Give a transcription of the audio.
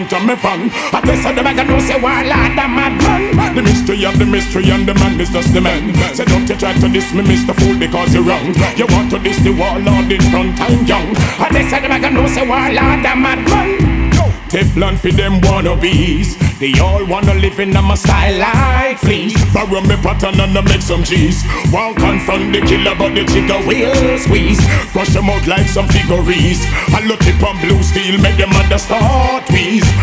to me fun. I guess I never know say warlord a madman. The mystery of the mystery and the man is just the man. Say don't you try to diss me, Mr. Fool, because you're wrong. You want to diss the warlord in front, I'm young. I guess I never know say warlord a madman. Teflon for them wannabes. They all wanna live in my style like fleas. Borrow me pattern and I make some cheese. Won't confront the killer but the chicken will squeeze. Crush them out like some figurines. I look it on blue steel, make them understand start wheeze.